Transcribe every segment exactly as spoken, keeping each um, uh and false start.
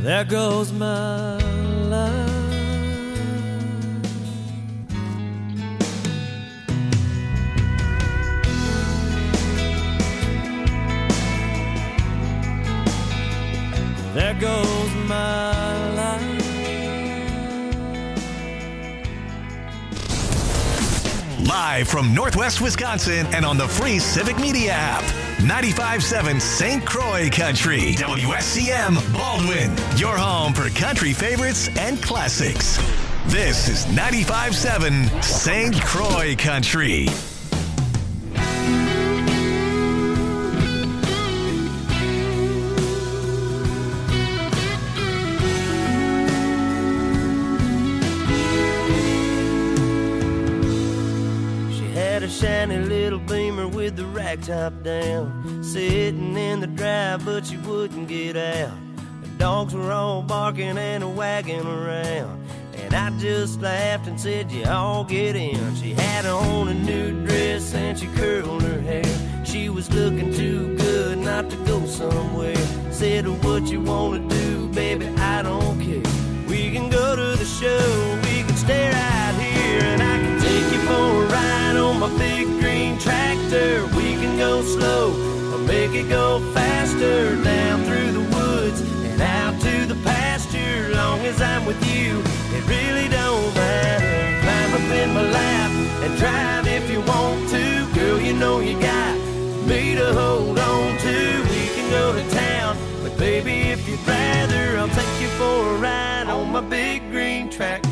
There goes my life. There goes my life. Live from Northwest Wisconsin and on the free Civic Media app. ninety-five point seven Saint Croix Country. W S C M Baldwin. Your home for country favorites and classics. This is ninety-five point seven Saint Croix Country. Shiny little Beamer with the rag top down, sitting in the drive, but she wouldn't get out. The dogs were all barking and wagging around, and I just laughed and said, you all get in. She had on a new dress and she curled her hair. She was looking too good not to go somewhere. Said, what you wanna do, baby, I don't care. We can go to the show, we can stay right here, and I can take you for a ride on my big green tractor. We can go slow or make it go faster, down through the woods and out to the pasture. Long as I'm with you, it really don't matter. Climb up in my lap and drive if you want to. Girl, you know you got me to hold on to. We can go to town, but baby, if you'd rather, I'll take you for a ride on my big green tractor.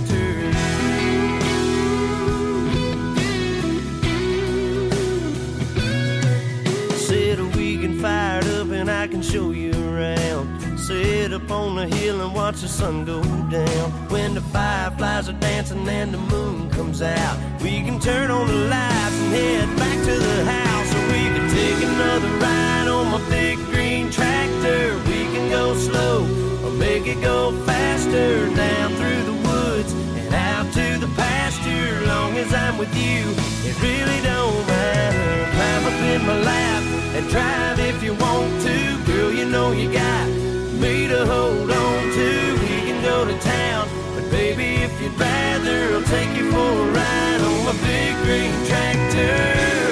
Fired up and I can show you around. Sit up on the hill and watch the sun go down. When the fireflies are dancing and the moon comes out, we can turn on the lights and head back to the house. Or we can take another ride on my big green tractor. We can go slow or make it go faster, down through the woods and out to the pasture. Long as I'm with you, it really don't matter. Climb up in my lap and drive if you want to. Girl, you know you got me to hold on to. We can go to town, but baby, if you'd rather, I'll take you for a ride on my big green tractor.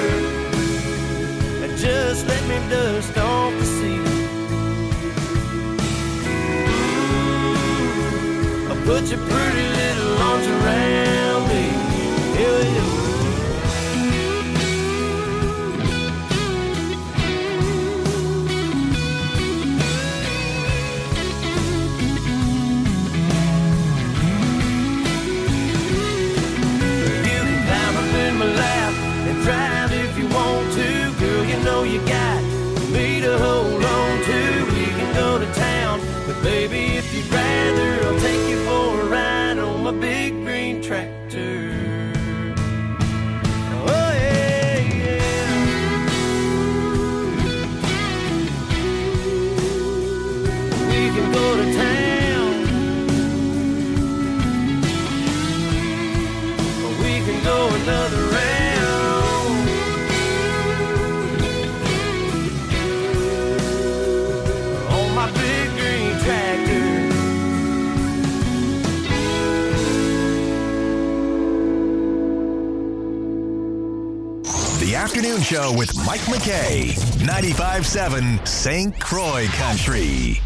And just let me dust off the seat. Ooh, I'll put your pretty little arms around me. Hell yeah. Drive if you want to, girl, you know you got me to hold on to. We can go to town, but baby, if you'd rather, I'll take you for a ride on my big green tractor. Oh yeah, yeah. We can go to town, or we can go another round. The Afternoon Show with Mike McKay, ninety-five point seven Saint Croix Country.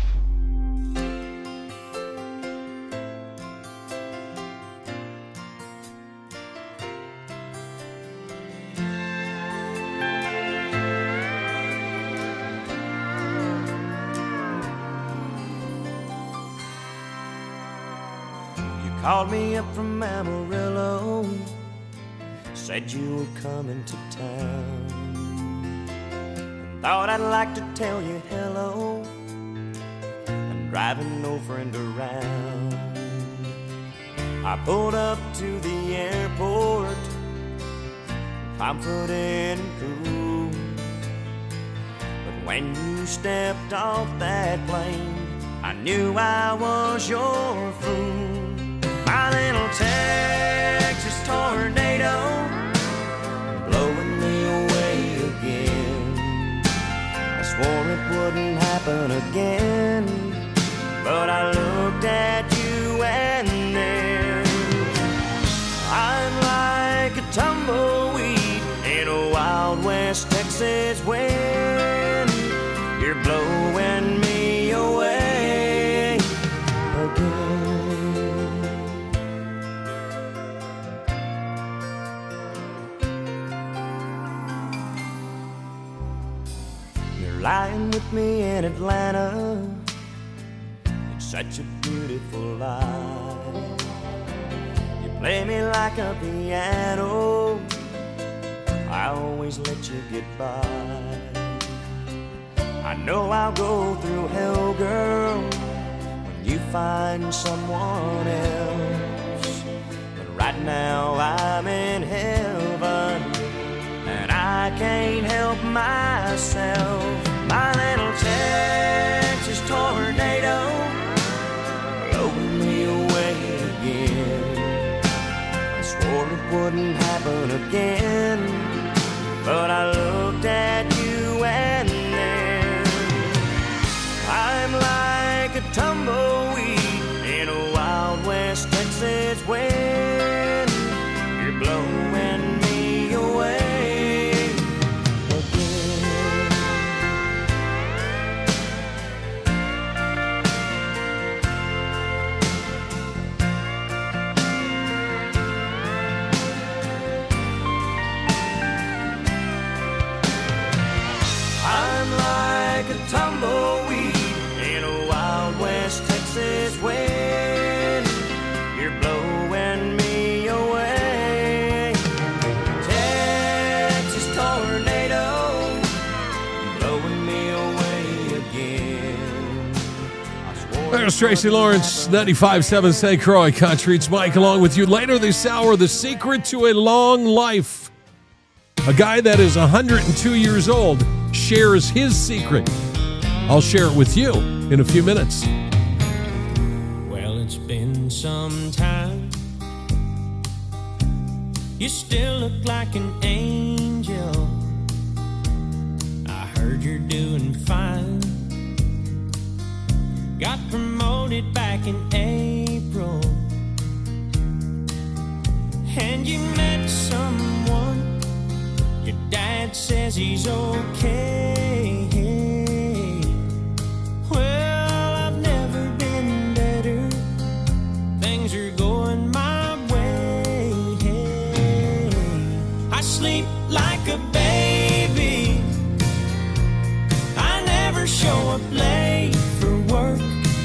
Called me up from Amarillo, said you were coming to town. Thought I'd like to tell you hello. I'm driving no friend around. I pulled up to the airport, confident and cool. But when you stepped off that plane, I knew I was your fool. My little Texas tornado, blowing me away again. I swore it wouldn't happen again, but I looked Texas wind, you're blowing me away again. You're lying with me in Atlanta, it's such a beautiful life. You play me like a piano, I always let you get by. I know I'll go through hell, girl, when you find someone else. But right now I'm in heaven, and I can't help myself. My little Texas tornado blowing me away again. I swore it wouldn't happen again, but I looked at you and then I'm like a tumbleweed in a Wild West Texas wind. You're blowing me away again. I'm like a tumbleweed in a Wild West Texas wind. You're blowing me away. Texas tornado, blowing me away again. There's Tracy Lawrence, ninety-five point seven Saint Croix Country. It's Mike along with you. Later this hour, the secret to a long life. A guy that is one hundred two years old shares his secret. I'll share it with you in a few minutes. Well, it's been some time. You still look like an angel. I heard you're doing fine. Got promoted back in April, and you met someone. Your dad says he's okay. Well, I've never been better. Things are going my way. I sleep like a baby. I never show up late for work.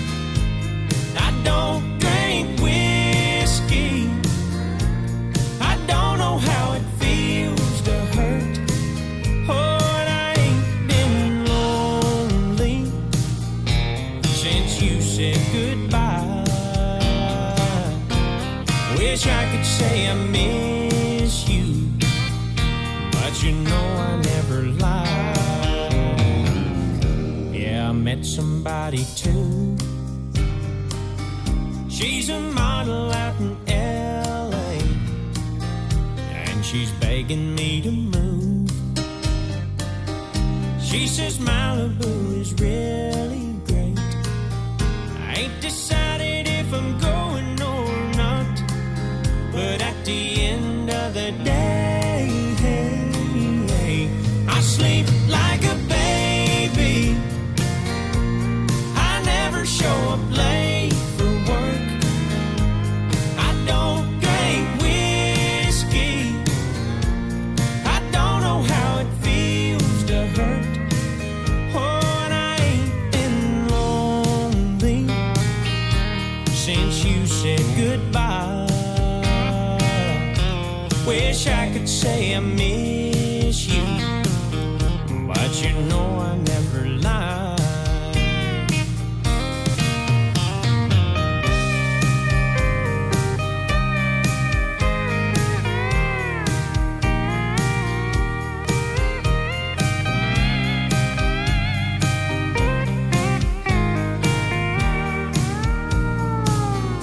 I don't drink whiskey. I don't know how it feels to hurt. Oh, and I ain't been lonely since you said goodbye. Wish I could say I miss you, but you know I never lie. Yeah, I met somebody too. She's a model out in L A, and she's begging me to move. She says Malibu is really great. I ain't decided if I'm going or not, but at the end of the day, I sleep like a baby. I never show up late for work. I don't drink whiskey. I don't know how it feels to hurt. Oh, and I ain't been lonely since you said goodbye. Wish I could say I miss you, but you know I never lie.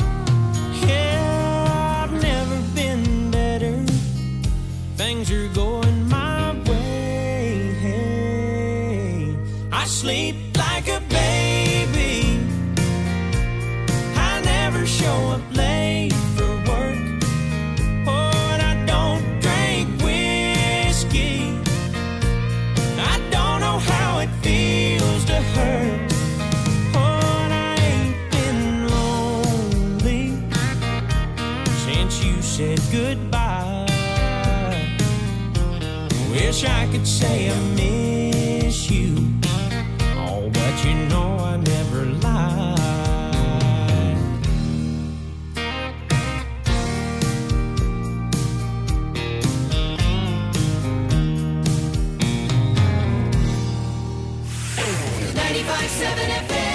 Yeah, I've never been better. Things are going goodbye. Wish I could say I miss you, oh, but you know I never lied. ninety-five seven F M.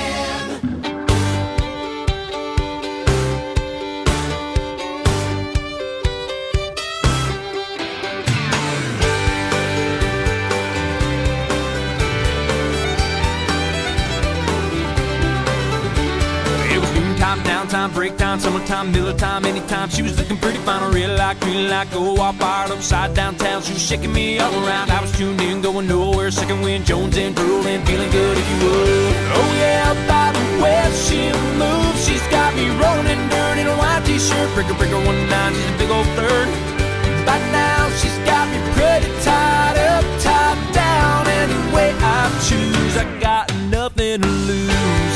Downtime, breakdown, summertime, Miller time, anytime. She was looking pretty fine, real like, green like, go all fired upside downtown. She was shaking me all around. I was tuned in, going nowhere. Second wind, Jones and drooling, feeling good if you would. Oh yeah, by the way she moves, she's got me rolling in dirt in a white t-shirt. Breaker, breaker, one nine, she's a big old third. By now, she's got me pretty tied up, tied down. Any way I choose, I got nothing to lose.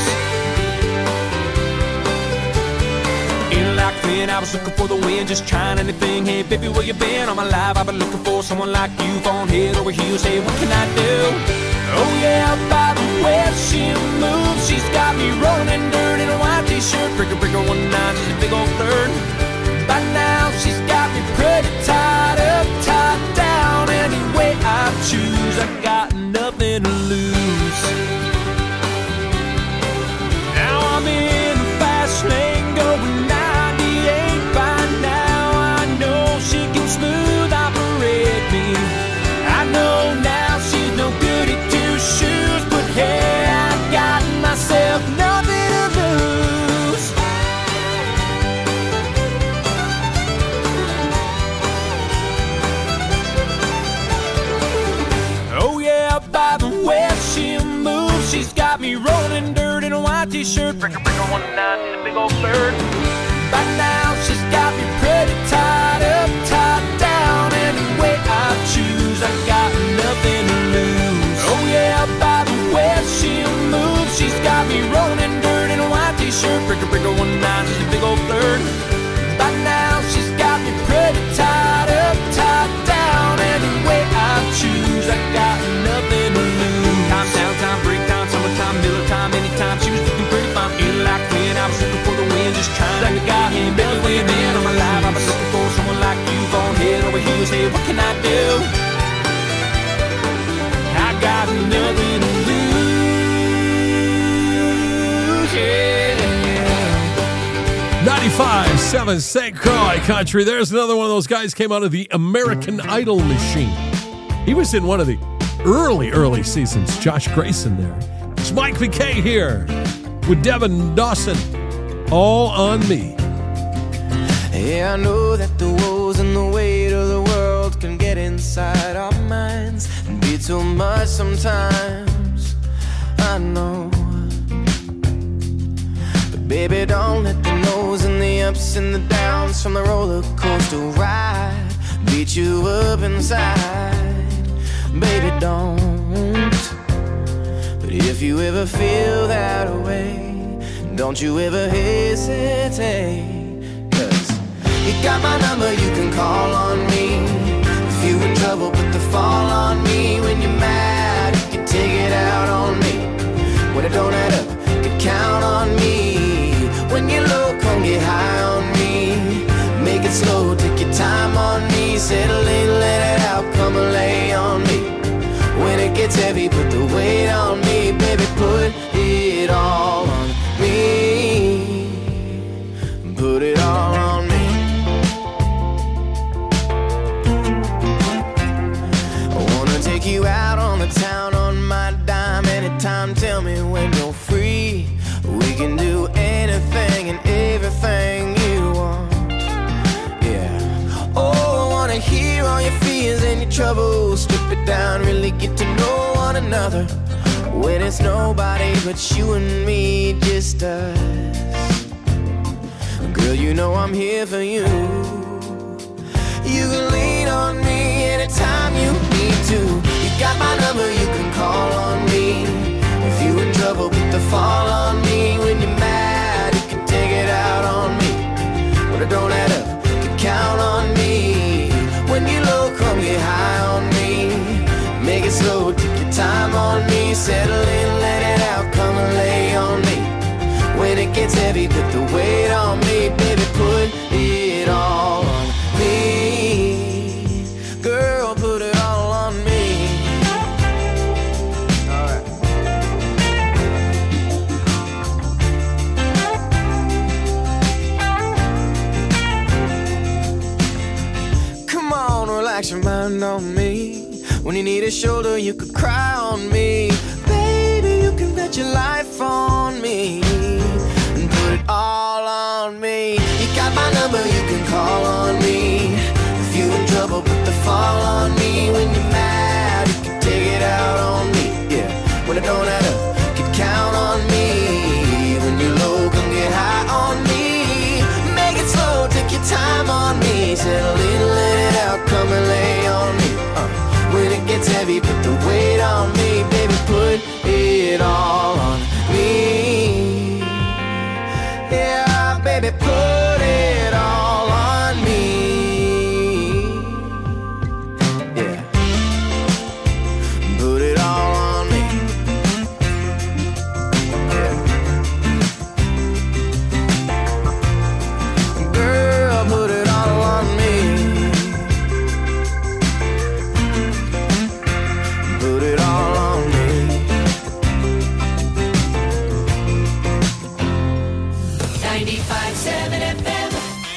I was looking for the win, just trying anything. Hey, baby, where you been? All my life I've been looking for someone like you, on head over heels. Hey, what can I do? Oh yeah, by the way she moves, she's got me rolling in dirt in a white t-shirt. Breaker, breaker, one nine, she's a big old third. By now, she's got me pretty tied up, tied down. Any way I choose, I got nothing to lose. Now I'm in the fast lane going now. Smooth operate me. I know now she's no good at two shoes, but hey, I got myself nothing to lose. Oh yeah, by the way she moves, she's got me rolling dirt in a white t-shirt. Breaker, breaker, one nine in a big old bird. By now she's got me pretty tied up, tied down. Any way I choose, I got nothing to lose. Oh yeah, by the way she moves, she's got me rolling in dirt in a white t-shirt. Breaker, breaker, one nine, she's a big old third. By now she's got me pretty tied up, tied down. Any way I choose, I got nothing to lose. Time, downtime, breakdown, summertime, Miller time, anytime. She was looking pretty fine, feeling like when I was looking for the wind, just trying to got him belly way man on my life. I've been looking for someone like you, on head over heels. Hey, what can I do? I got nothing to lose. Yeah. ninety-five seven Saint Croix Country. There's another one of those guys came out of the American Idol machine. He was in one of the early, early seasons. Josh Grayson there. It's Mike McKay here with Devin Dawson. All on Me. Yeah, I know that the woes and the weight of the world can get inside our minds and be too much sometimes. I know. But baby, don't let the no's and the ups and the downs from the roller coaster ride beat you up inside. Baby, don't. But if you ever feel that way, don't you ever hesitate. Cause you got my number, you can call on me. If you in trouble, put the fall on me. When you're mad, you can take it out on me. When it don't add up, you can count on me. When you're low, come get high on me. Make it slow, take your time on me. Settle in, let it out, come and lay on me. When it gets heavy, put the weight on me. Baby, put it all on me. Put it all on me. I wanna take you out on the town on my dime. Anytime, tell me when you're free. We can do anything and everything you want. Yeah. Oh, I wanna hear all your fears and your troubles. Strip it down, really get to know one another. When it's nobody but you and me, just us. Girl, you know I'm here for you. You can lean on me anytime you need to. You got my number, you can call on me. If you in trouble, put the fall on me. When you're mad, you can take it out on me. But it don't add up, you can count on me. me. Settle in, let it out, come and lay on me. When it gets heavy, put the weight on me. Baby, put it all on me. Girl, put it all on me. All right. Come on, relax your mind on me. When you need a shoulder, you could cry on me. Baby, you can bet your life on me. And put it all on me. You got my number, you can call on me. If you in trouble, put the fall on me. When you're mad, you can take it out on me. Yeah, when I don't add up, you can count on me. When you're low, come get high on me. Make it slow, take your time on me. Settle in, let it out, come and lay on me. uh. When it gets heavy, put the weight on me. Baby, put it all on me. Yeah, baby, put it all on me. Yeah, put it all on me. Yeah, girl, put it all on me. Put it all on me. ninety-five seven F M.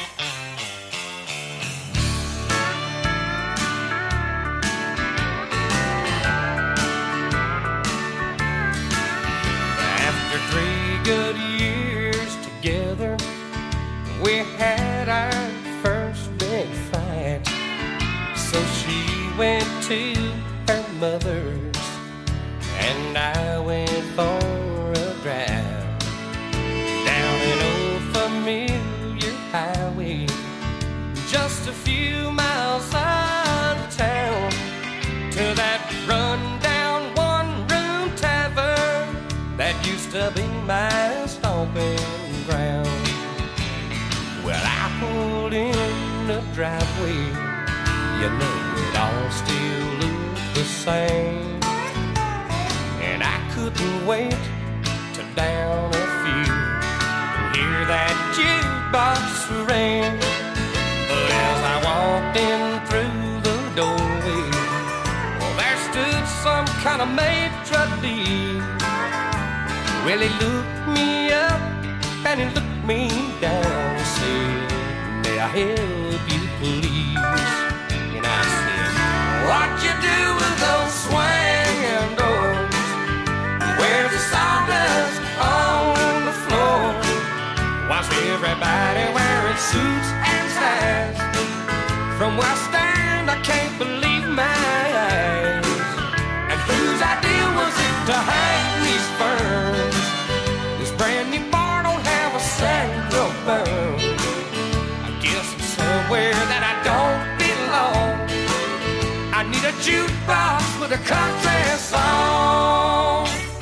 After three good years together, we had our first big fight. So she went to her mother's, and I went for a drive down an old familiar highway, just a few miles out of town, to that run-down one-room tavern that used to be my stomping ground. Well, I pulled in the driveway, you know it all still looked the same, and I couldn't wait to down a few and hear that jukebox ring. But as I walked in through the doorway, well, there stood some kind of maitre d'. Well, he looked me up and he looked me down and said, "May I help you, please?" And I said, "What you do with those swinging doors? Where's the sawdust on the floor? Why's everybody wearing suits and ties? From where I stand, I can't believe my eyes. And whose idea was it to hang these ferns? This brand new bar don't have a single burn. I guess I'm somewhere that I don't belong. I need a jukebox with a country song."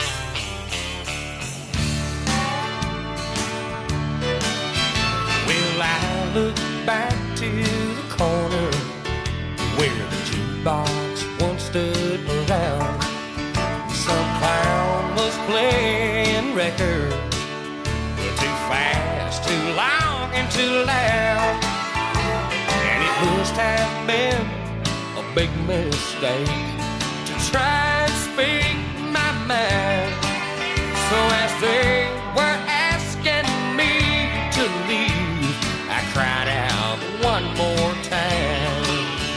Well, I look back to the corner where the jukebox once stood around. Some clown was playing records, too fast, too long, and too loud. And it must have been a big mistake to try and speak my mind. So as they were asking me to leave, I cried out one more time,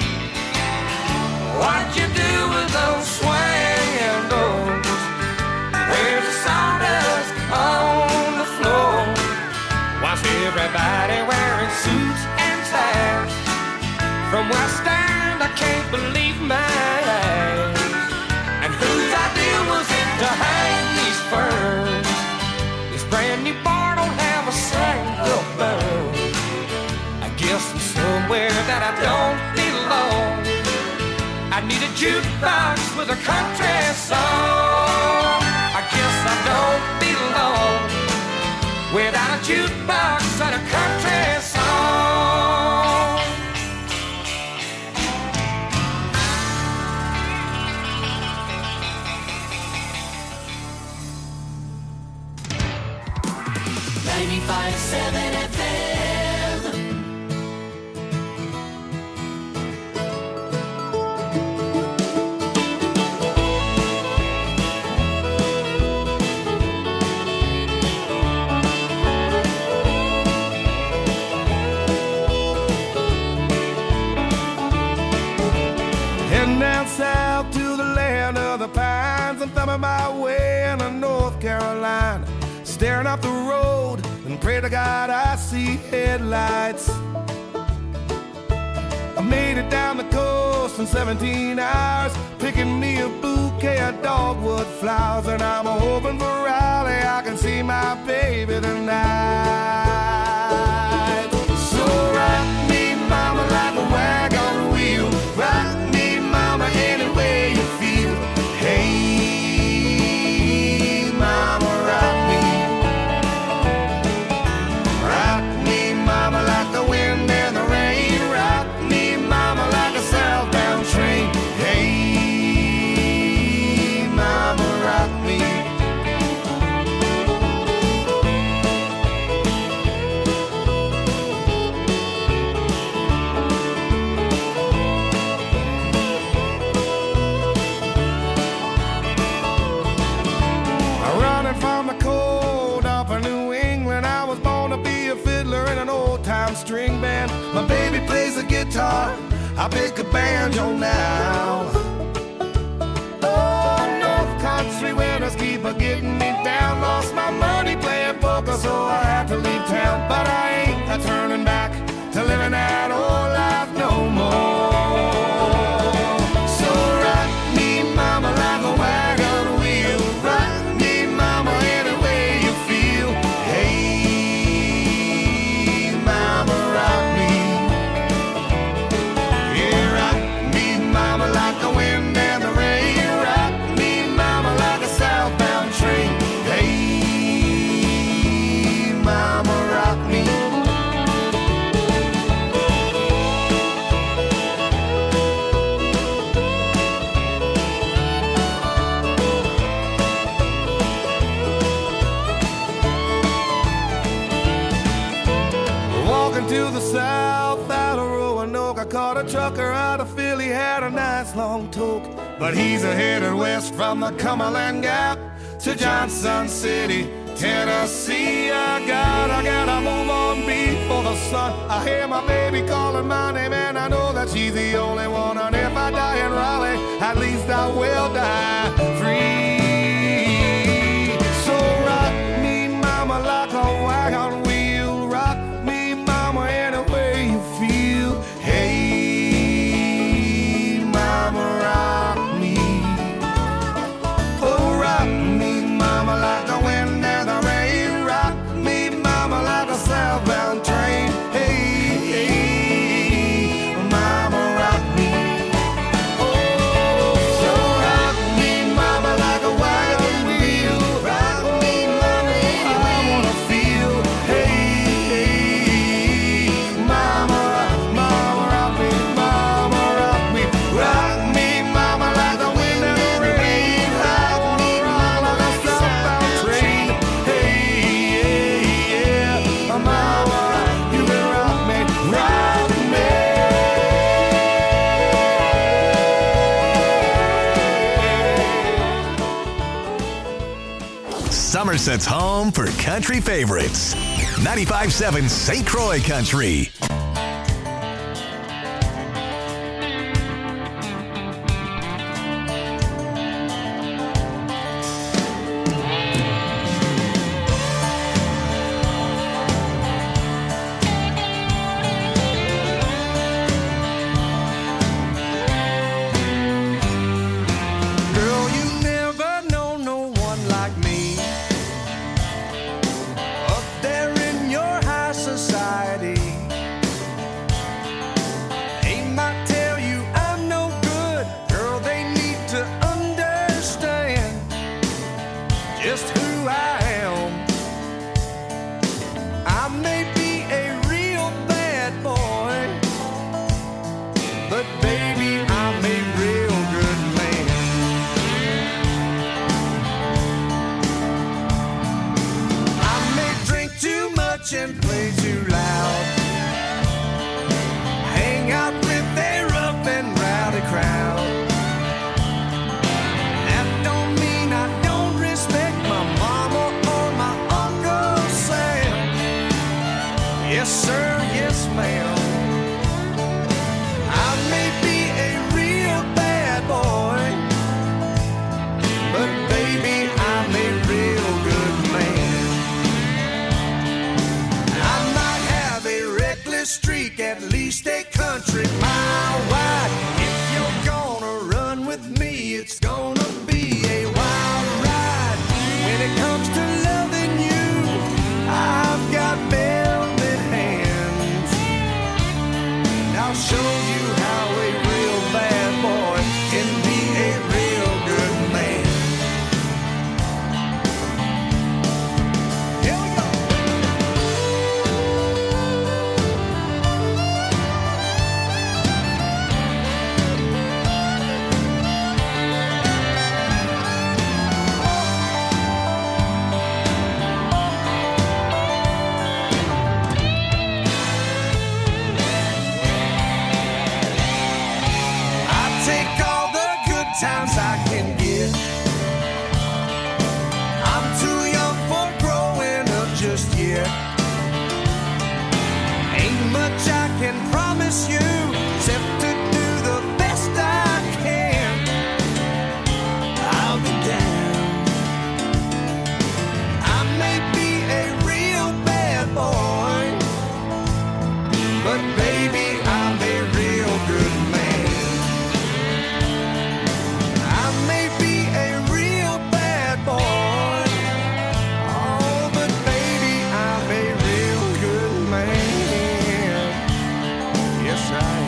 "What'd you do with those swinging doors? Where's the sawdust on the floor? Why's everybody wearing suits and ties? From where I stand, I can't believe my eyes. And whose idea was it to hang these ferns? This brand new bar don't have a single burn. I guess I'm somewhere that I don't belong. I need a jukebox with a country song. I guess I don't belong without a jukebox and a country song." ninety-five seven F M. Heading down south to the land of the pines. I'm thumbing my way into North Carolina, staring up the road and pray to God I see headlights. I made it down the coast in seventeen hours, picking me a bouquet of dogwood flowers, and I'm hoping for Raleigh I can see my baby tonight. So rock me, mama, like a wagon wheel. Rock me, mama, any way you feel. Hey, mama, rock me. Rock me, mama, like the wind and the rain. Rock me, mama, like a southbound train. Hey, mama, rock me. Running from the cold up in New England, I was born to be a fiddler in an old-time string band. My baby plays the guitar, I pick a banjo now. Oh, North Country winters keep a getting me down. Lost my money playing poker, so I had to leave town. But I ain't a turning back to living that old life no more. So rock me, mama, like a wagon wheel. Rock me, mama, any way you feel. Hey, mama, rock me. Yeah, rock me, mama, like the wind and the rain. Rock me, mama, like a southbound train. Hey, mama, rock me. Walking to the south out of Roanoke, I caught a trucker out of Philly, had a nice long toke. But he's a headed west from the Cumberland Gap to Johnson City, Tennessee. I got, I gotta move on before the sun. I hear my baby calling my name, and I know that she's the only one. And if I die in Raleigh, at least I will die free. So rock me, mama, like a wagon wheel. Rock me, mama, any way you feel. Hey, mama, rock me. Oh, rock me, mama, like the wind and the rain. Rock me, mama, like a southbound train. Hey, hey, mama, rock me. Oh, so rock me, mama, like a wagon wheel. Rock me, mama, I wanna feel. Hey, hey, mama, mama, rock me, mama, rock me. Rock me, mama, like the wind and the rain. Rock me, mama, like a southbound train. Hey, yeah, yeah, mama, you can rock me, rock me. Somerset's home for country favorites. ninety-five seven Saint Croix Country. Girl, you never know no one like me. Up there in your high society, much and play too loud. Hang out with a rough and rowdy crowd. That don't mean I don't respect my mama or my Uncle Sam. Yes, sir, yes, ma'am. I may be a real bad boy, but baby, I'm a real good man. I might have a reckless streak, at least a country mile wide. If you're gonna run with me, it's gonna be a wild ride. When it comes to loving you, I've got velvet hands. And I'll show you how a real bad boy can be a real good man. Here we go. I take all the good times I can get. I'm too young for growing up just yet. Ain't much I can promise you except to do the best I can. I'll be down. I may be a real bad boy, but baby, I'm a real good man. I may be a real bad boy, oh, but baby, I'm a real good man. Yes, I am.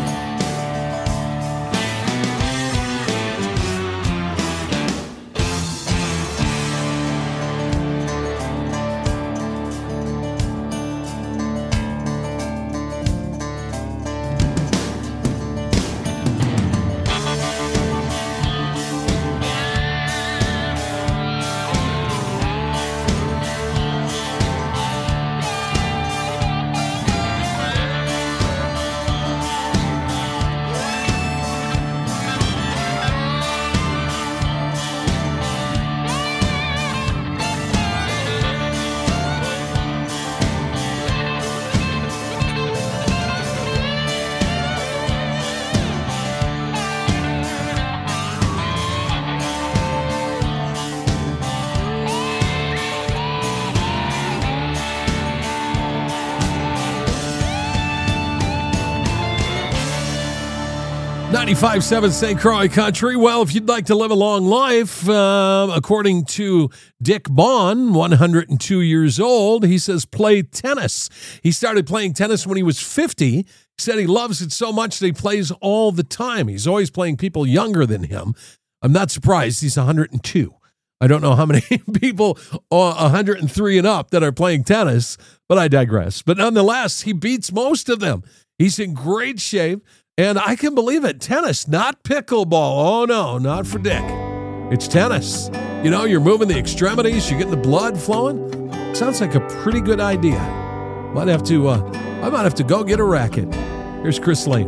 ninety-five point seven Saint Croix Country. Well, if you'd like to live a long life, uh, according to Dick Bond, one hundred two years old, he says play tennis. He started playing tennis when he was fifty. He said he loves it so much that he plays all the time. He's always playing people younger than him. I'm not surprised. He's one hundred two. I don't know how many people are one hundred three and up that are playing tennis, but I digress. But nonetheless, he beats most of them. He's in great shape. And I can believe it. Tennis, not pickleball. Oh, no, not for Dick. It's tennis. You know, you're moving the extremities. You're getting the blood flowing. Sounds like a pretty good idea. Might have to, uh, I might have to go get a racket. Here's Chris Lane.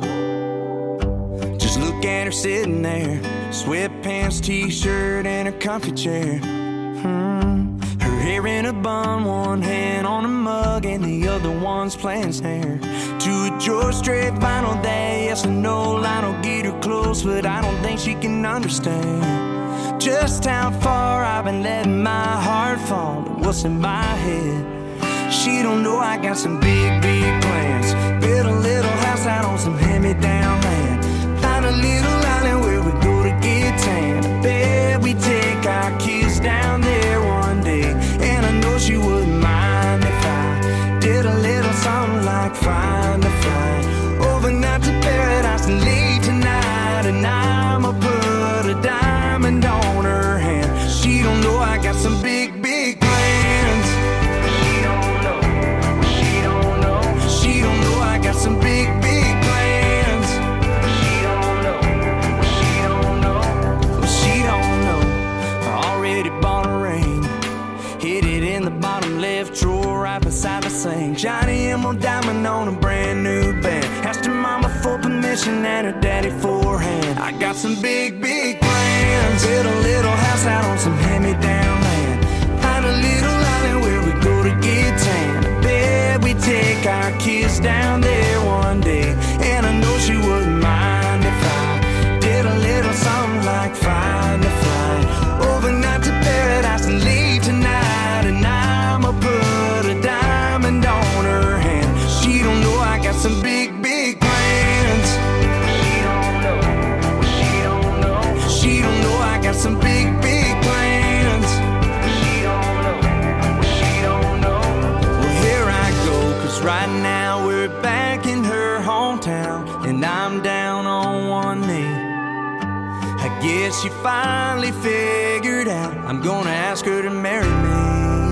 Just look at her sitting there. Sweatpants, t-shirt, and her comfy chair. Hmm. Her hair in a bun, one hand on a mug, and the other one's playing snare. To a George Strait vinyl day, yes or no, Lionel get her close, but I don't think she can understand just how far I've been letting my heart fall to what's in my head. She don't know I got some big, big plans. Build a little house out on some hand-me-down land. Find a little island where we go to get tan. I bet we take our kids down there one day. And I know she wouldn't mind if I did a little something like find a flight overnight to paradise and late tonight. And I'ma put a diamond on her hand. She don't know I got some big, big plans. She don't know, she don't know, she don't know I got some big, big plans. She don't know, the bottom left drawer right beside the sink. Shiny emerald diamond on a brand new bed. Asked her mama for permission and her daddy for a hand. I got some big, big plans. Build a little house out on some hand-me-down land. Find a little island where we go to get tan. I bet we take our kids down there one day. And I know she wouldn't mind if I did a little something like find a flight overnight to paradise and leave tonight. And I'ma put a diamond on her hand. She don't know I got some big, big plans. She don't know, she don't know. She don't know I got some big, big plans. She don't know, she don't know. Well, here I go, cause right now we're back in her hometown. And I'm down on one knee. I guess she finally figured out I'm gonna ask her to marry me.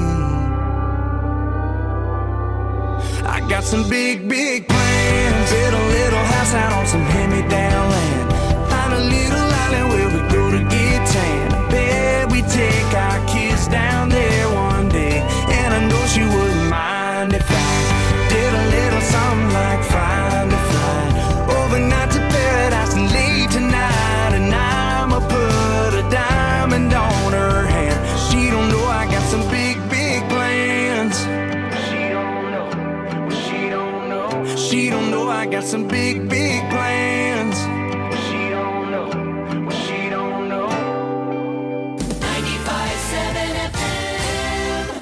I got some big, big plans. Build a little house out on some hand-me-down land. Find a little island where we go to get tan. I bet we take our kids down there one day. And I know she wouldn't mind if I did a little something like find a flight overnight to paradise and leave tonight. And I'ma put a diamond on her hand. She don't know I got some big, big plans. She don't know, she don't know. She don't know I got some big, big plans. She don't know, she don't know. ninety-five seven F M.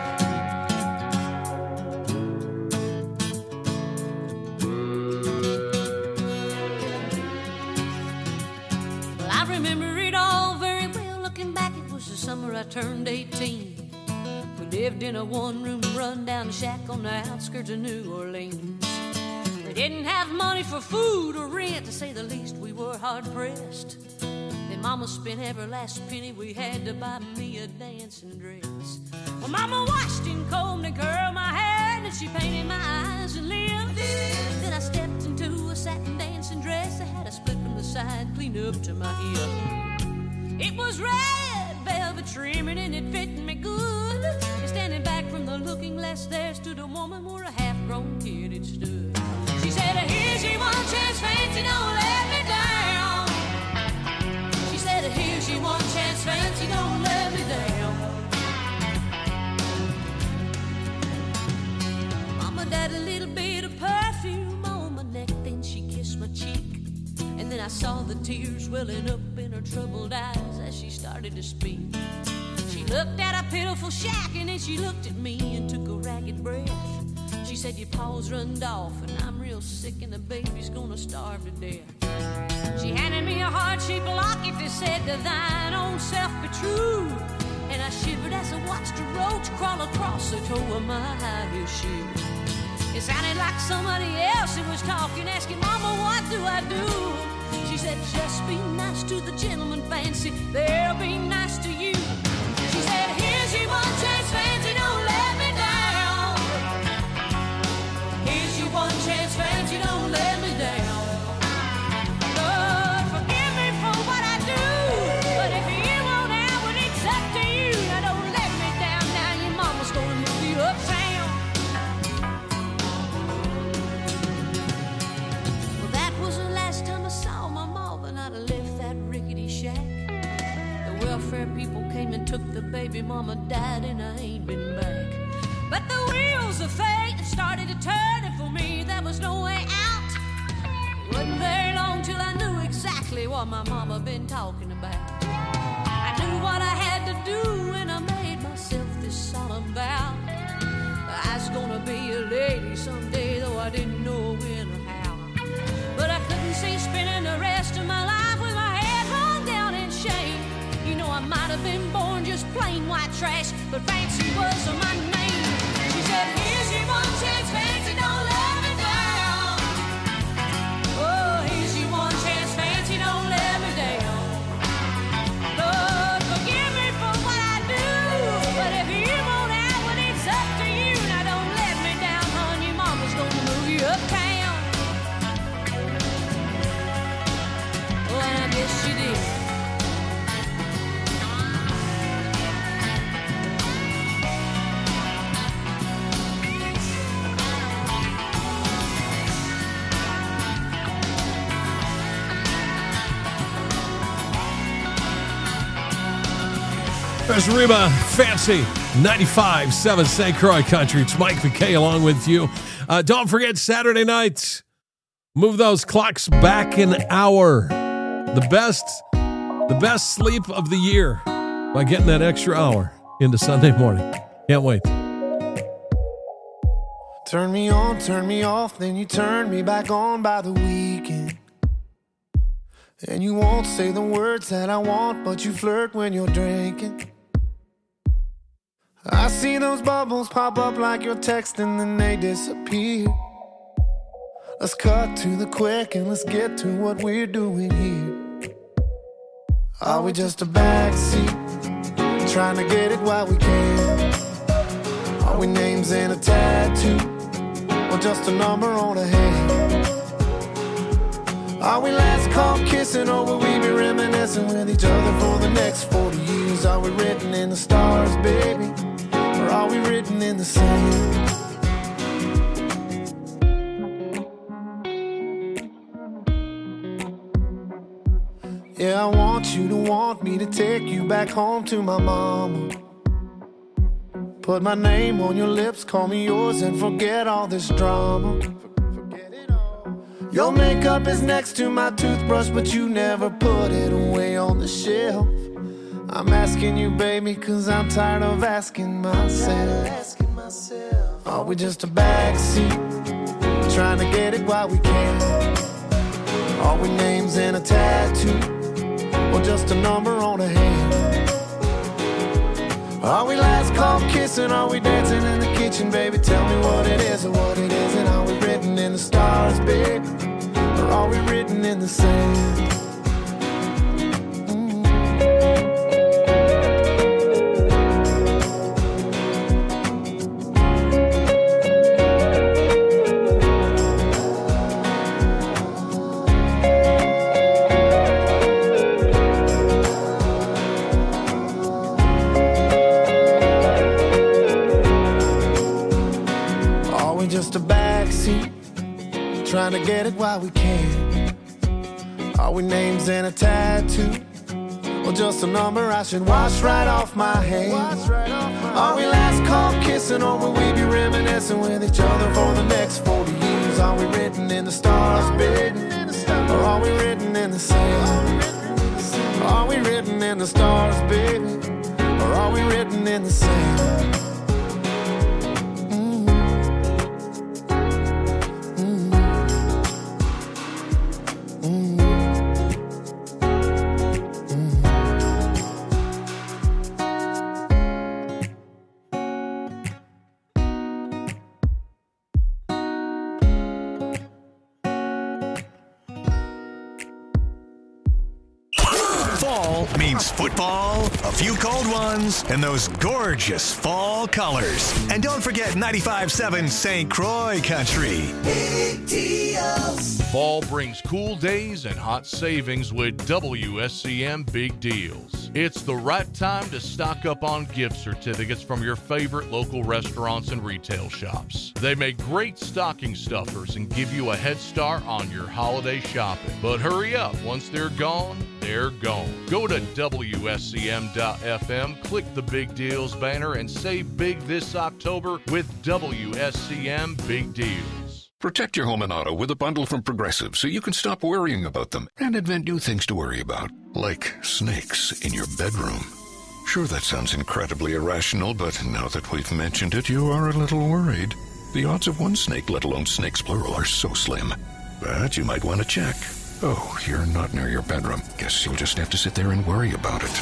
Well, I remember it all very well. Looking back, it was the summer I turned eighteen. We lived in a one-room run-down shack on the outskirts of New Orleans. We didn't have money for food or rent, to say the least. We were hard-pressed. Then Mama spent every last penny we had to buy me a dancing dress. Well, Mama washed and combed and curled my hair, and she painted my eyes and lips. Then I stepped into a satin dancing dress that had a split from the side clean up to my hip. It was red velvet trimming and it fit me good. And standing back from the looking glass, there stood a woman where a half-grown kid had stood. She said, here's your one chance, fancy, don't let me down. She said, here's your one chance, fancy, don't let me down. Mama died a little bit of perfume on my neck, then she kissed my cheek. And then I saw the tears welling up in her troubled eyes as she started to speak. She looked at a pitiful shack and then she looked at me and took a ragged breath. She said, your paws runned off and I'm real sick and the baby's gonna starve to death. She handed me a heart-shaped locket that said, to thine own self be true. And I shivered as I watched a roach crawl across the toe of my high-heel shoe. It sounded like somebody else who was talking, asking, Mama, what do I do? She said, just be nice to the gentleman, fancy, they'll be nice to you. She said, here's your one chance, fancy, don't let me down. Here's your one chance, fancy, don't let me down. Lord, forgive me for what I do, but if you won't have it, it's up to you. Now don't let me down, now your mama's gonna move you uptown. Well, that was the last time I saw my mama, and I'd left that rickety shack. The welfare people came and took the baby, mama died and I ain't been back. But the wheels of fate started to turn, and for me there was no way out. It wasn't very long till I knew exactly what my mama been talking about. I knew what I had to do and I made myself this solemn vow. I was gonna be a lady someday, though I didn't know when or how. But I couldn't see spending the rest of my life with my head hung down in shame. You know, I might have been born just plain white trash, but fancy was my name. She said, here's your one chance, fancy, don't let me down. Oh, here's your one chance, fancy, don't let me down. Lord, forgive me for what I do, but if you won't have it, it's up to you. Now don't let me down, hon, your mama's gonna move you uptown. Oh, and I guess she did. There's Reba Fancy, ninety-five point seven Saint Croix Country. It's Mike McKay along with you. Uh, don't forget Saturday night, move those clocks back an hour. The best, the best sleep of the year by getting that extra hour into Sunday morning. Can't wait. Turn me on, turn me off, then you turn me back on by the weekend. And you won't say the words that I want, but you flirt when you're drinking. I see those bubbles pop up like you're texting, then they disappear. Let's cut to the quick and let's get to what we're doing here. Are we just a backseat, trying to get it while we can? Are we names in a tattoo, or just a number on a hand? Are we last call kissing, or will we be reminiscing with each other for the next forty years? Are we written in the stars, baby, or are we written in the sand? Yeah, I want you to want me to take you back home to my mama. Put my name on your lips, call me yours, and forget all this drama. Your makeup is next to my toothbrush, but you never put it away on the shelf. I'm asking you, baby, cause I'm tired of asking myself. Are we just a backseat, trying to get it while we can? Are we names in a tattoo, or just a number on a hand? Are we last call kissing, are we dancing in the kitchen, baby? Tell me what it is or what it isn't. Are we written in the stars, baby, or are we written in the sand? Just a backseat, trying to get it while we can. Are we names in a tattoo, or just a number I should wash right off my hands? Are we last call kissing, or will we be reminiscing with each other for the next forty years? Are we written in the stars, baby, or are we written in the sand? Are we written in the stars, baby, or are we written in the sand? Means football, a few cold ones, and those gorgeous fall colors. And don't forget ninety-five point seven Saint Croix Country. Big deals. Fall brings cool days and hot savings with W S C M Big Deals. It's the right time to stock up on gift certificates from your favorite local restaurants and retail shops. They make great stocking stuffers and give you a head start on your holiday shopping. But hurry up, once they're gone, they're gone. Go to W S C M dot F M, click the Big Deals banner, and save big this October with W S C M Big Deals. Protect your home and auto with a bundle from Progressive so you can stop worrying about them and invent new things to worry about, like snakes in your bedroom. Sure, that sounds incredibly irrational, but now that we've mentioned it, you are a little worried. The odds of one snake, let alone snakes plural, are so slim. But you might want to check. Oh, you're not near your bedroom. Guess you'll just have to sit there and worry about it.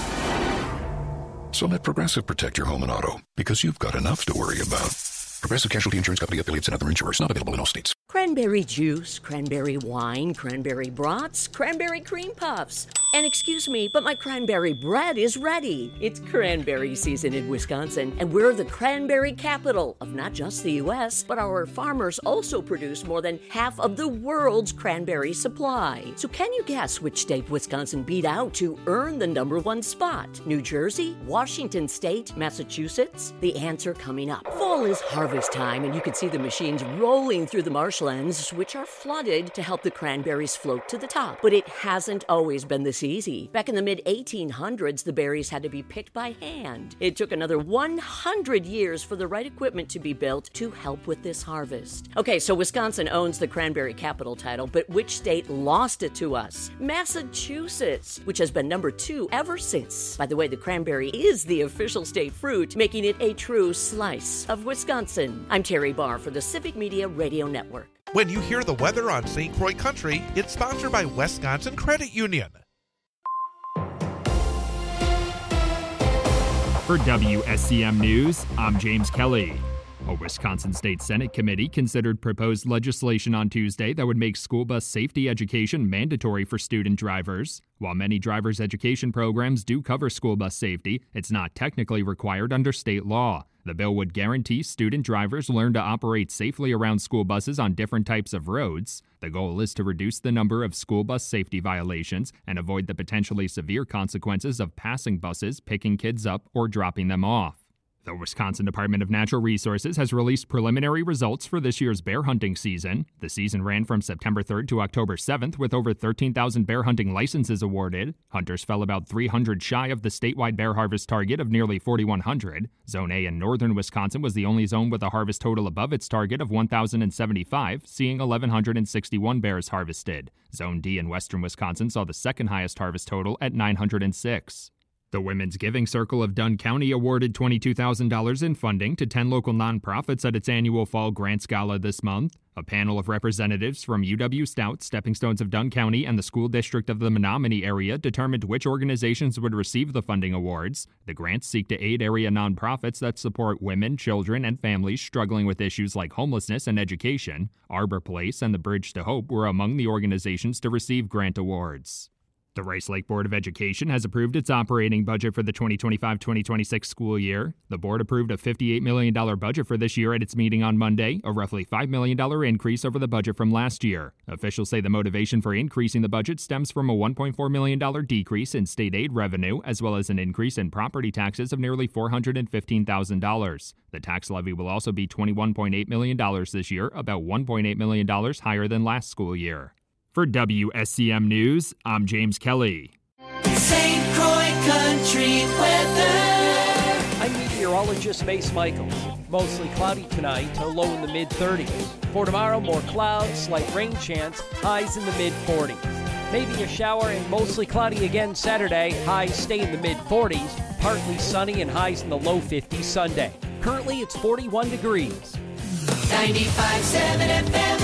So let Progressive protect your home and auto, because you've got enough to worry about. Progressive Casualty Insurance Company, affiliates, and other insurers. Not available in all states. Cranberry juice, cranberry wine, cranberry brats, cranberry cream puffs. And excuse me, but my cranberry bread is ready. It's cranberry season in Wisconsin, and we're the cranberry capital of not just the U S, but our farmers also produce more than half of the world's cranberry supply. So can you guess which state Wisconsin beat out to earn the number one spot? New Jersey, Washington State, Massachusetts? The answer coming up. Fall is harvest time, and you can see the machines rolling through the marshlands, which are flooded to help the cranberries float to the top. But it hasn't always been this looks easy. Back in the mid eighteen hundreds, the berries had to be picked by hand. It took another one hundred years for the right equipment to be built to help with this harvest. Okay, so Wisconsin owns the cranberry capital title, but which state lost it to us? Massachusetts, which has been number two ever since. By the way, the cranberry is the official state fruit, making it a true slice of Wisconsin. I'm Terry Barr for the Civic Media Radio Network. When you hear the weather on Saint Croix Country, it's sponsored by Wisconsin Credit Union. For W S C M News, I'm James Kelly. A Wisconsin State Senate committee considered proposed legislation on Tuesday that would make school bus safety education mandatory for student drivers. While many driver's education programs do cover school bus safety, it's not technically required under state law. The bill would guarantee student drivers learn to operate safely around school buses on different types of roads. The goal is to reduce the number of school bus safety violations and avoid the potentially severe consequences of passing buses, picking kids up, or dropping them off. The Wisconsin Department of Natural Resources has released preliminary results for this year's bear hunting season. The season ran from September third to October seventh with over thirteen thousand bear hunting licenses awarded. Hunters fell about three hundred shy of the statewide bear harvest target of nearly forty-one hundred. Zone A in northern Wisconsin was the only zone with a harvest total above its target of one thousand seventy-five, seeing one thousand one hundred sixty-one bears harvested. Zone D in western Wisconsin saw the second highest harvest total at nine hundred six. The Women's Giving Circle of Dunn County awarded twenty-two thousand dollars in funding to ten local nonprofits at its annual Fall Grants Gala this month. A panel of representatives from U W Stout, Stepping Stones of Dunn County, and the School District of the Menominee area determined which organizations would receive the funding awards. The grants seek to aid area nonprofits that support women, children, and families struggling with issues like homelessness and education. Arbor Place and the Bridge to Hope were among the organizations to receive grant awards. The Rice Lake Board of Education has approved its operating budget for the twenty twenty-five twenty twenty-six school year. The board approved a fifty-eight million dollars budget for this year at its meeting on Monday, a roughly five million dollars increase over the budget from last year. Officials say the motivation for increasing the budget stems from a one point four million dollars decrease in state aid revenue, as well as an increase in property taxes of nearly four hundred fifteen thousand dollars. The tax levy will also be twenty-one point eight million dollars this year, about one point eight million dollars higher than last school year. For W S C M News, I'm James Kelly. Saint Croix Country weather. I'm meteorologist Mace Michaels. Mostly cloudy tonight, a low in the mid thirties. For tomorrow, more clouds, slight rain chance, highs in the mid forties. Maybe a shower and mostly cloudy again Saturday, highs stay in the mid forties. Partly sunny and highs in the low fifties Sunday. Currently, it's forty-one degrees. ninety-five point seven F M.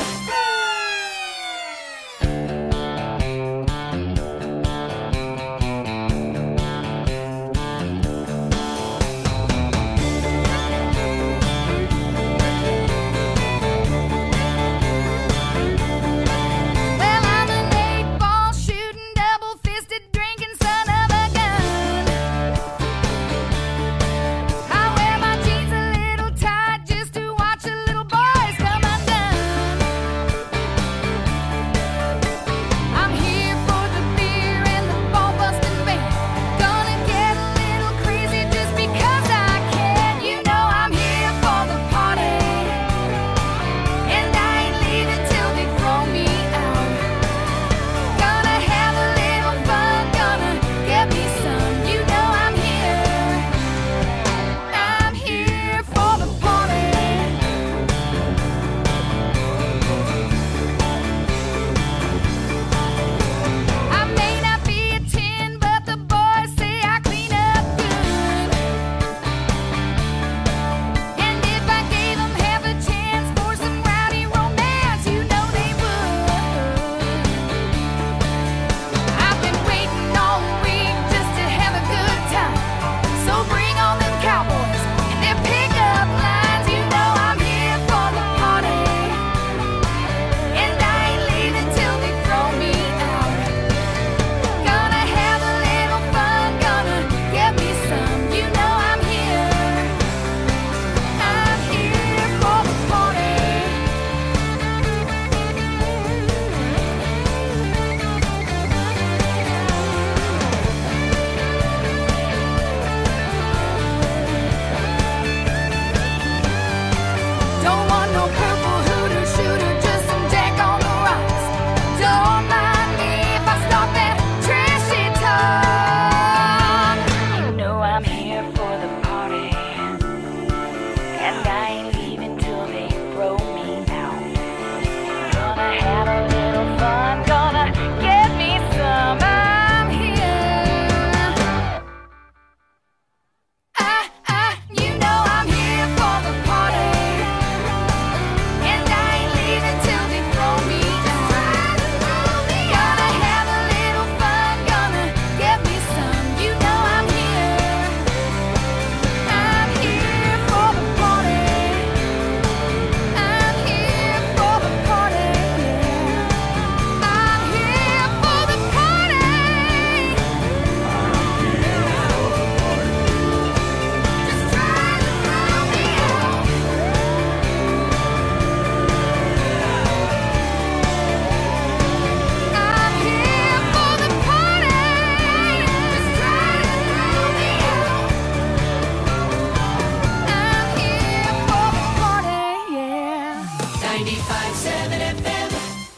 ninety-five seven F M.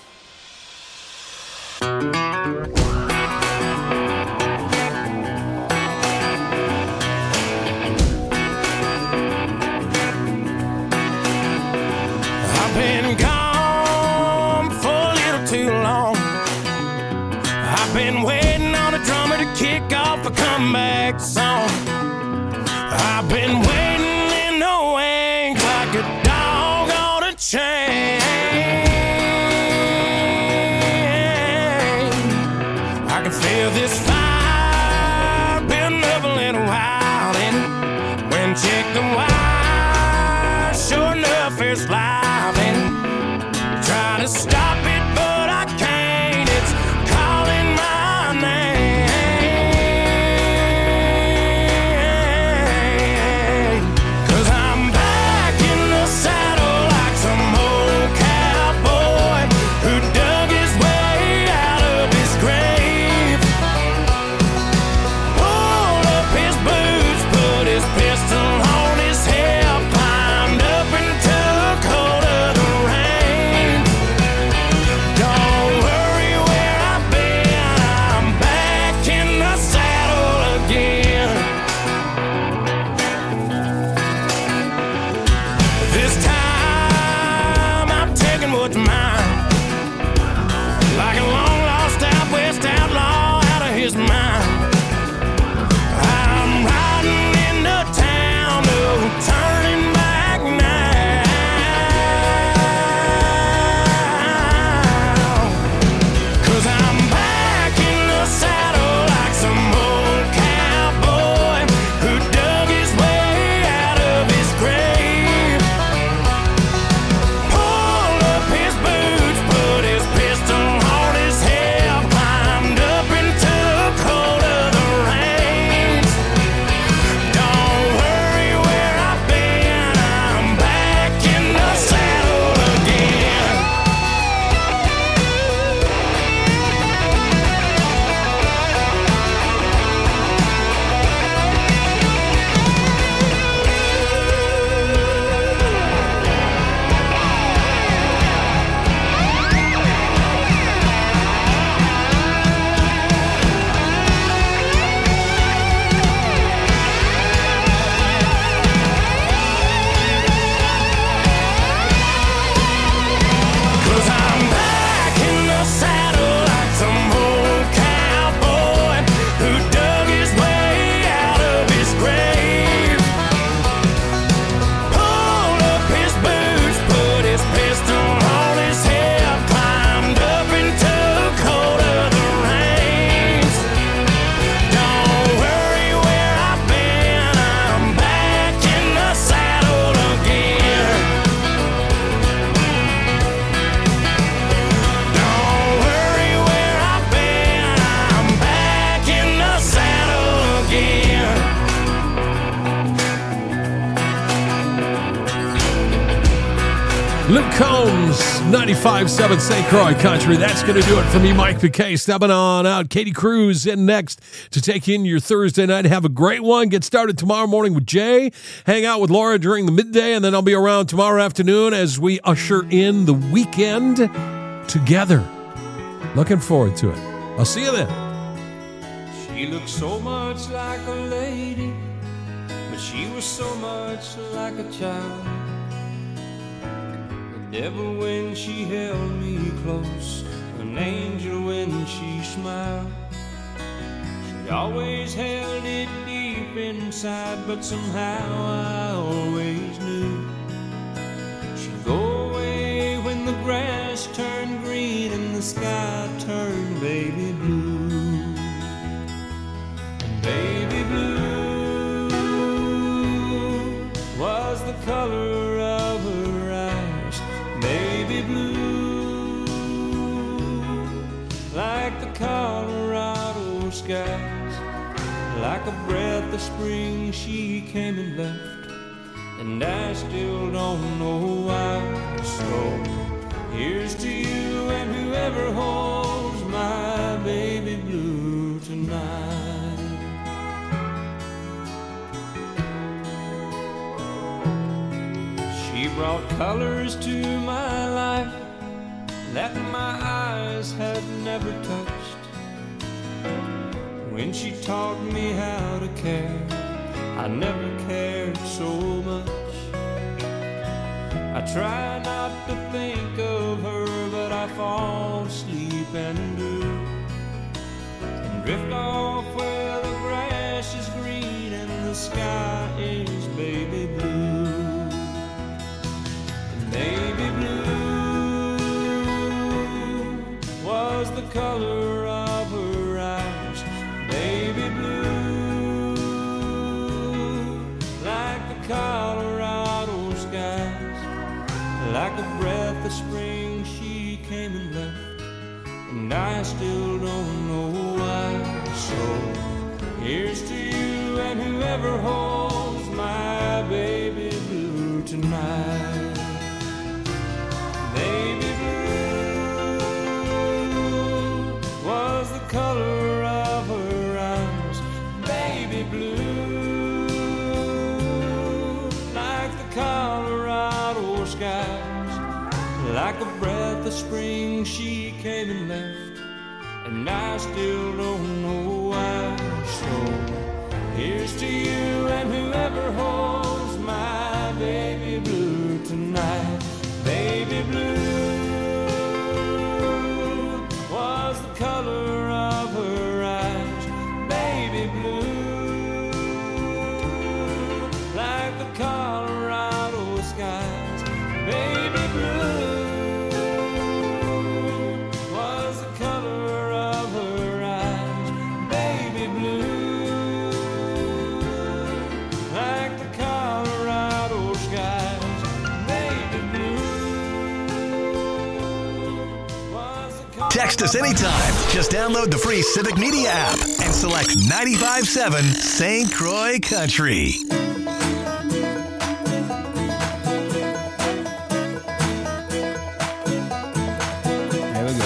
I've been gone for a little too long. I've been waiting on a drummer to kick off a comeback song. I've been waiting in the wings like a dog on a chain. I can feel this fire building up a little while, and when check the wire, sure enough it's live, and try to stop it, but I can't. It's calling my name. 'Cause I'm back in the saddle like some old cowboy who dug his way out of his grave. Pulled up his boots, put his pistol on his hip, climbed up and took hold of the reins. Don't worry where I've been, I'm back in the saddle again. This time I'm taking what's mine, like a long lost out west outlaw out of his mind. I'm riding into town, no turning back now. 'Cause I'm back in the saddle like some old cowboy who dug his way out of his grave. Pulled up his boots, put his pistol on his hip, climbed up and took hold of the reins. Don't worry where I've been, I'm back in the saddle again. Cause I'm back in the saddle like some old cowboy who dug his way out of his grave. Pulled up his boots, put his pistol on his hip, climbed up and took hold of the reins. Don't worry where I've been, I'm back in the saddle again. Don't worry where I've been, I'm back in the saddle again. Luke Combs, ninety-five seven Saint Croix Country. That's going to do it for me, Mike Piquet. Stepping on out. Katie Cruz in next to take in your Thursday night. Have a great one. Get started tomorrow morning with Jay. Hang out with Laura during the midday, and then I'll be around tomorrow afternoon as we usher in the weekend together. Looking forward to it. I'll see you then. She looked so much like a lady, but she was so much like a child. The devil when she held me close, an angel when she smiled. She always held it deep inside, but somehow I always knew she'd go away when the grass turned green and the sky turned baby blue. And baby blue was the color of her eyes. Baby blue, like the Colorado skies. Like a breath of spring she came and left, and I still don't know why. So here's to you and whoever holds my baby blue tonight. She brought colors to my life that my eyes had never touched. When she taught me how to care, I never cared so much. I try not to think of her, but I fall asleep and do, and drift off where the grass is green and the sky is baby blue. And baby blue was the color of her eyes. Baby blue, like the Colorado skies, like a breath of spring she came and left, and I still don't know why. So here's to you and whoever holds my baby blue tonight. Baby blue was the color of her eyes. Baby blue, like the Colorado skies, like a breath of spring she came and left, and I still don't know why. So here's to you and whoever holds my baby blue tonight. Baby blue was the color of her eyes. Baby blue, like the Colorado skies. Baby blue was the color of her eyes. Baby blue, like the Colorado skies. Baby blue was the color. Text us anytime. Just download the free Civic Media app and select ninety-five point seven Saint Croix Country. There we go.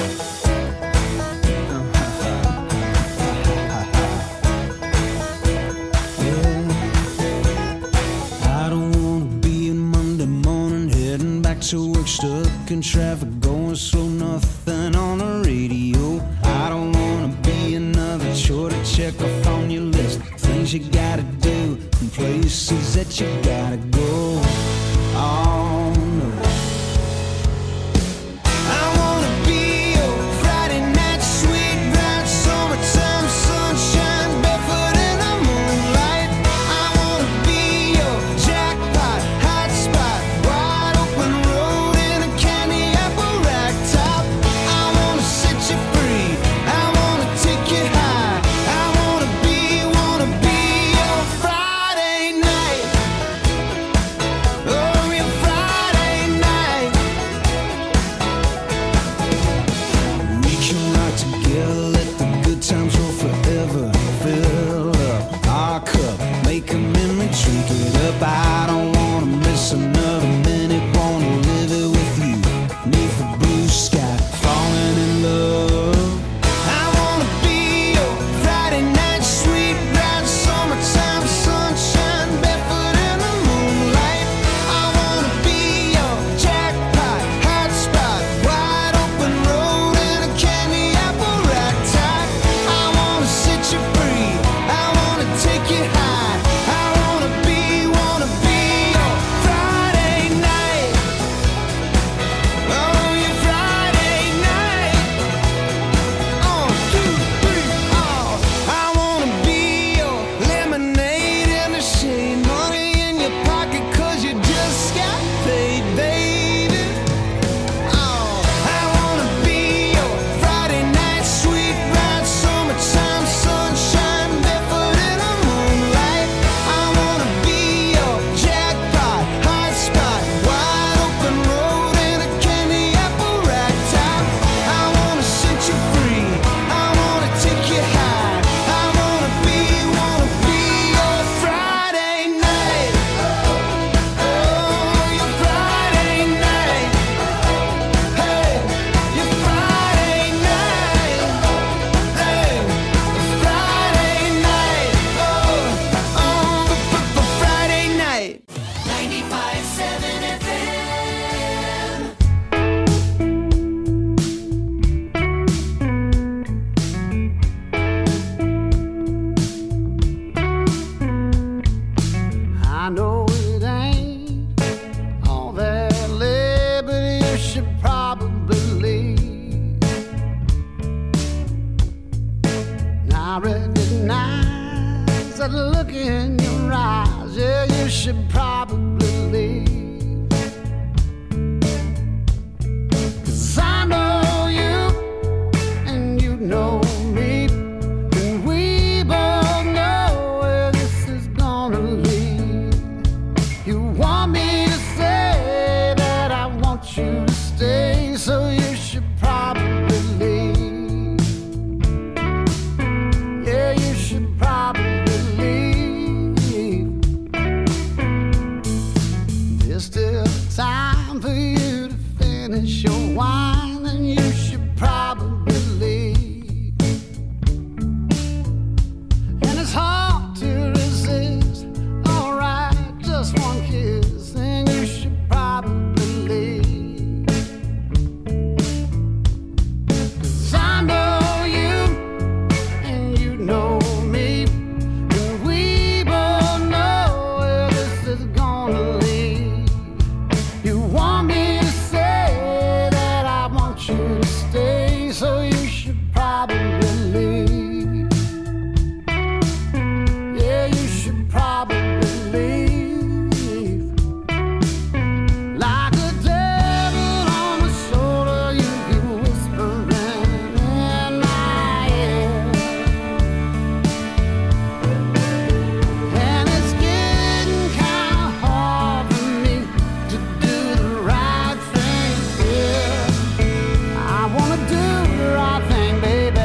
I don't wanna be in Monday morning, heading back to work, stuck in traffic, going slow, nothing on the radio. I don't wanna be another chore to check off on your list, things you gotta do and places that you gotta go. Oh no, I wanna be your Friday night sweet ride, summertime sunshine, barefoot in the moonlight. I wanna be your jackpot, hot spot, wide open road in a candy apple rack top. I wanna set you free, I wanna take you high. I wanna be, wanna be your Friday night. Oh, your Friday finish your wine, then you should probably leave. And it's hard to resist. Alright, just one kiss, then you should probably leave. 'Cause I know you, and you know me, and we both know where this is gonna lead. You want me to say that I want you to stay, so you should probably leave. Yeah, you should probably leave. Like a devil on my shoulder, you keep whispering in my ear. And it's getting kinda hard for me to do the right thing here. I wanna do the right thing, baby.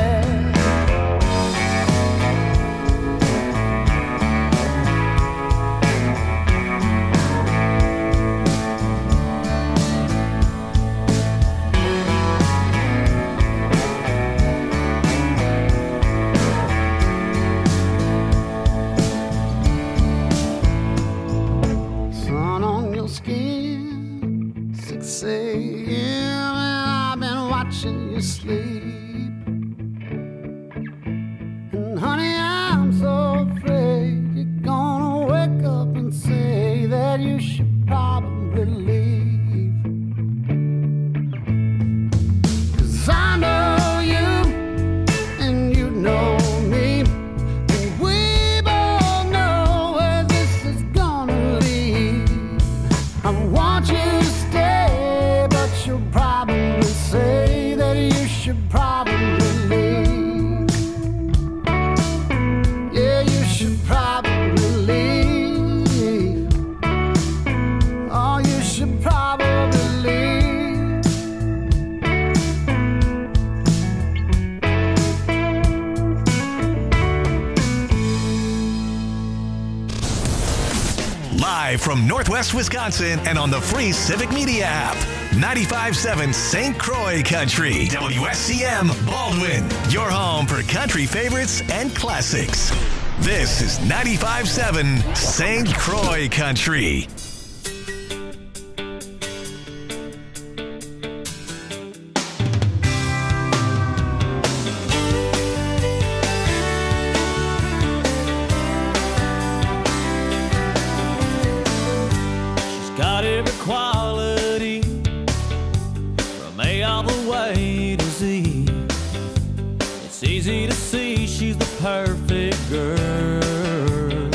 Sun on your skin, six a.m. and I've been watching you sleep. And honey, I'm so afraid you're gonna wake up and say that you should probably leave. 'Cause I know you, and you know me, and we both know where this is gonna lead. I want you to stay, but you'll probably say that you should probably leave. Yeah, you should probably leave. Oh, you should probably leave. Live from Northwest Wisconsin and on the free Civic Media app. ninety-five point seven Saint Croix Country. W S C M Baldwin. Your home for country favorites and classics. This is ninety-five point seven Saint Croix Country. Got every quality from A all the way to Z. It's easy to see she's the perfect girl.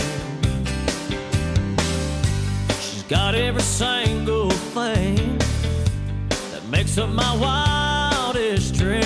She's got every single thing that makes up my wildest dream.